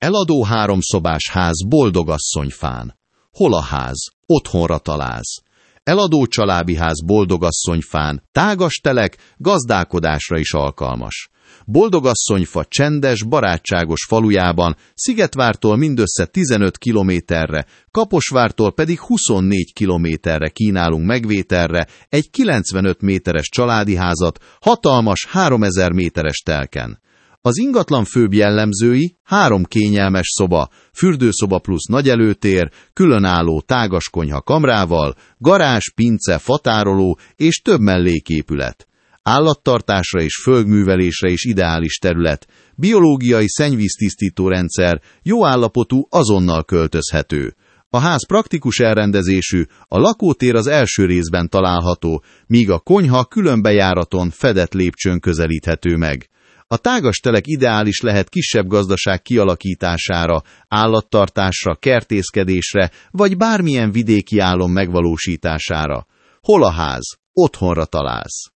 Eladó háromszobás ház boldogasszonyfán. Hol a ház? Otthonra találsz. Eladó családi ház boldogasszonyfán, tágas telek, gazdálkodásra is alkalmas. Boldogasszonyfa csendes, barátságos falujában, Szigetvártól mindössze 15 kilométerre, Kaposvártól pedig 24 kilométerre kínálunk megvételre egy 95 méteres családi házat, hatalmas 3000 méteres telken. Az ingatlan főbb jellemzői 3 kényelmes szoba, fürdőszoba plusz nagy előtér, különálló tágas konyha kamrával, garázs, pince, fatároló és több melléképület. Állattartásra és földművelésre is ideális terület, biológiai szennyvíztisztító rendszer, jó állapotú, azonnal költözhető. A ház praktikus elrendezésű, a lakótér az első részben található, míg a konyha különbejáraton, fedett lépcsőn közelíthető meg. A tágas telek ideális lehet kisebb gazdaság kialakítására, állattartásra, kertészkedésre, vagy bármilyen vidéki álom megvalósítására. Hol a ház? Otthonra találsz.